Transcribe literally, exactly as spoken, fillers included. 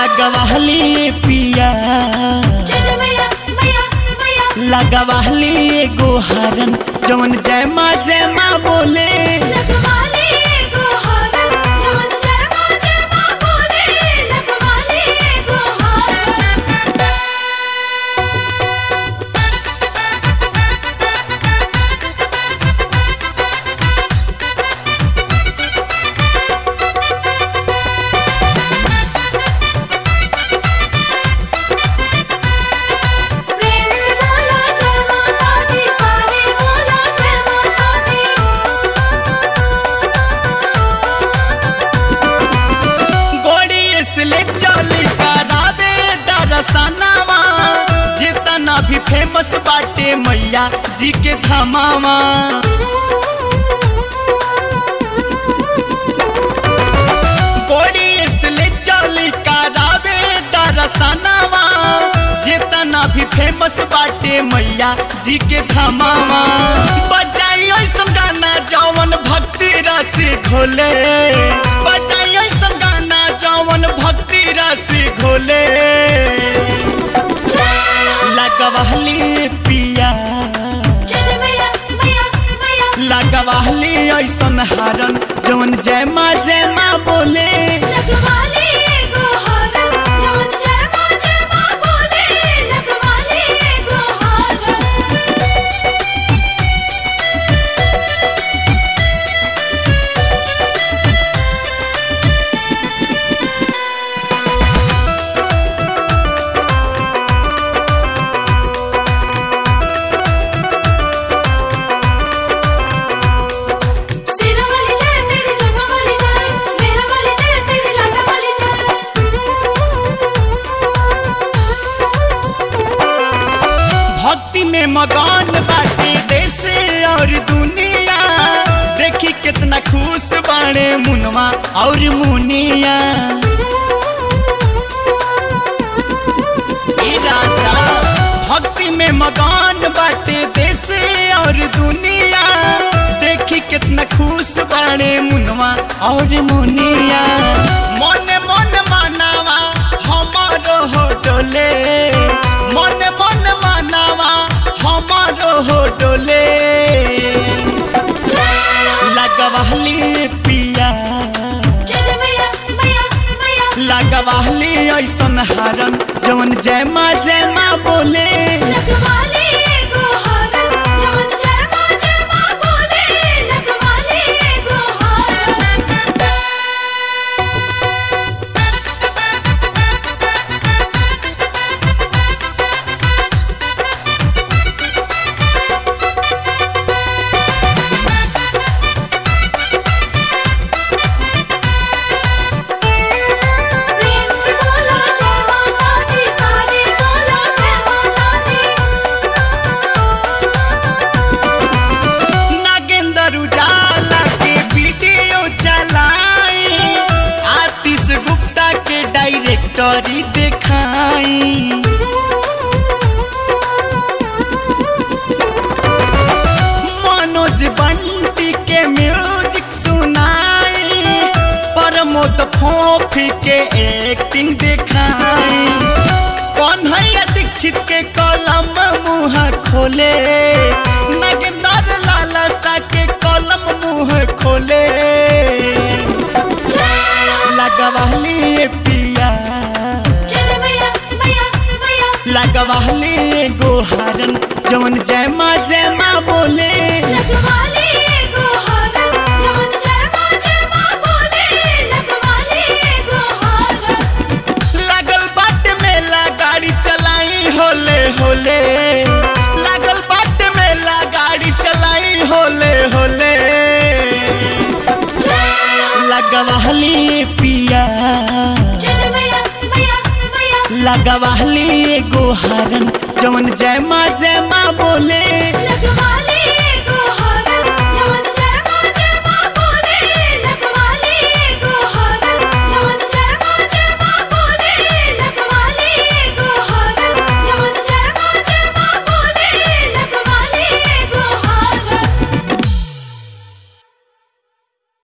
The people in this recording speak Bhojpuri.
लगवाली पिया लगवाली एगो हरन जवन जय माँ जय माँ बोले जितना भी फेमस बाटे मैया जी के धामावा गोड़ी इसलिए चली करावे दरसनावा जितना भी फेमस बाटे मैया जी के धामावा बजाई ऐसा गाना जवन भक्ति रस घोले बजाई ऐसा गाना जवन भक्ति रस घोले लगवाली पिया लगवाली ऐसन हारन जवन जय माँ जय माँ बोले में मगन बाटे देश और दुनिया देखी कितना खुश बाणे मुनवा और मुनिया राजा भक्ति में मगन बाटे देश और दुनिया देखी कितना खुश बाणे मुनवा और मुनिया मन मन मानावा हमारो हो डोले मन मन मानावा हमारो हो डोले लगवाली पिया लगवाली ऐसन हारन जवन जय माँ जय माँ बोले डायरेक्टरी दिखाई मनोज बंटी के म्यूजिक सुनाई प्रमोद फोफी के एक्टिंग दिखाई कन्हैया दीक्षित के कलम मुँह खोले नागेंद्र लालसा के कलम मुँह खोले लगवाली पिया लगवाली एगो हरन जवन जय माँ जय माँ बोले लागल बाट मेला गाड़ी चलाई होले होले लागल बाट मेला गाड़ी चलाई होले होले लगवाली पिया लगवाली एगो हरन जवन जय माँ जय माँ बोले।